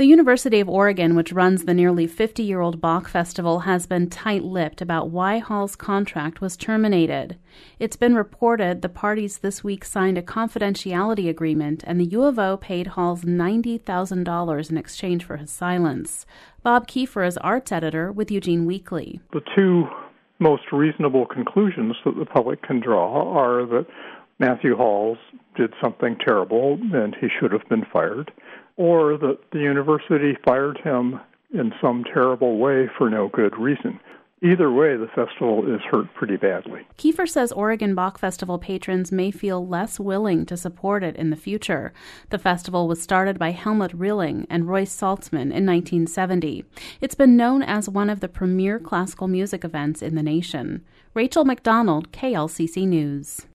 The University of Oregon, which runs the nearly 50-year-old Bach Festival, has been tight-lipped about why Hall's contract was terminated. It's been reported the parties this week signed a confidentiality agreement, and the U of O paid Halls $90,000 in exchange for his silence. Bob Kiefer is arts editor with Eugene Weekly. The two most reasonable conclusions that the public can draw are that Matthew Halls did something terrible and he should have been fired, or that the university fired him in some terrible way for no good reason. Either way, the festival is hurt pretty badly. Kiefer says Oregon Bach Festival patrons may feel less willing to support it in the future. The festival was started by Helmut Rilling and Royce Saltzman in 1970. It's been known as one of the premier classical music events in the nation. Rachel McDonald, KLCC News.